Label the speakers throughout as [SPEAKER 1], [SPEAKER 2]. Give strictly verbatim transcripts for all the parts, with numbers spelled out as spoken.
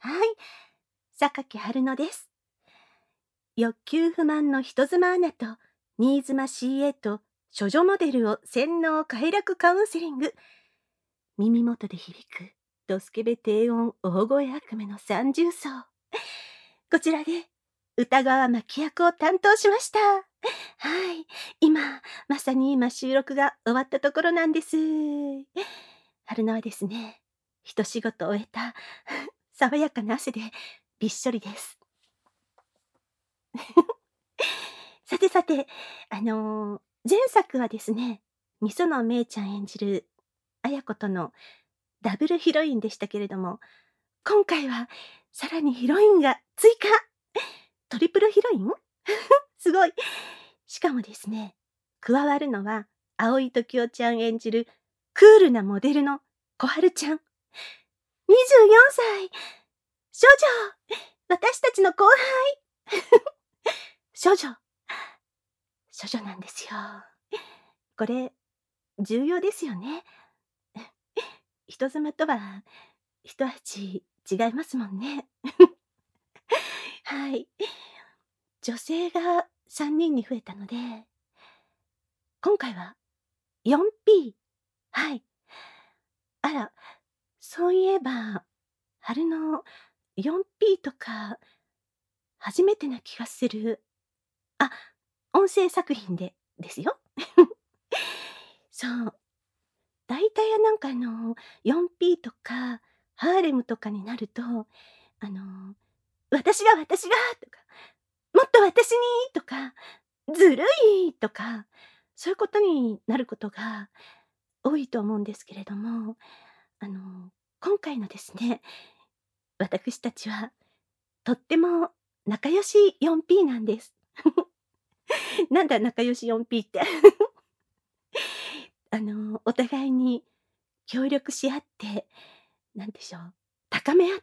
[SPEAKER 1] はい、榊春乃です。欲求不満の人妻アナと新妻 シーエー と処女モデルを洗脳快楽カウンセリング。耳元で響くドスケベ低音大声悪夢の三重奏。こちらで歌川真希役を担当しました。はい、今まさに今収録が終わったところなんです。春菜はですね、一仕事終えた爽やかな汗でびっしょりです。さてさて、あのー前作はですね、みそのめいちゃん演じる綾子とのダブルヒロインでしたけれども、今回はさらにヒロインが追加。トリプルヒロインすごい。しかもですね、加わるのは青井時代ちゃん演じるクールなモデルの小春ちゃん。にじゅうよんさい。少女。私たちの後輩。少女。少女なんですよ。これ、重要ですよね。人妻とは一味違いますもんね。はい。女性がさんにんに増えたので、今回は よんピー。はい。あら、そういえば、春の よんピー とか、初めてな気がする。あ、音声作品でですよ。そう。大体なんかあの、よんピー とか、ハーレムとかになると、あの、私が私がとか、もっと私にとか、ずるいとか、そういうことになることが多いと思うんですけれども、あの、今回のですね、私たちはとっても仲良し よんピー なんです。なんだ仲良し よんピー って。あの、お互いに協力し合って、なんでしょう、高め合って、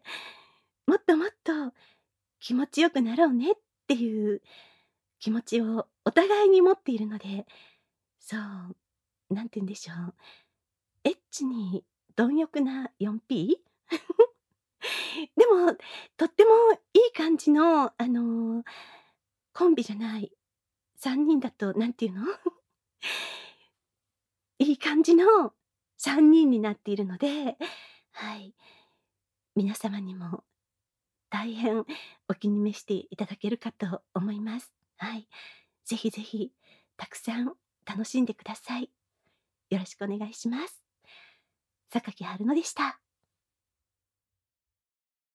[SPEAKER 1] もっともっと気持ちよくなろうねっていう気持ちをお互いに持っているので、そう、なんて言うんでしょう、エッチに貪欲な よんピー？ でも、とってもいい感じの、あの、コンビじゃない、さんにんだとなんていうの？いい感じのさんにんになっているので、はい。皆様にも大変お気に召していただけるかと思います。はい。ぜひぜひたくさん楽しんでください。よろしくお願いします。榊春乃でした。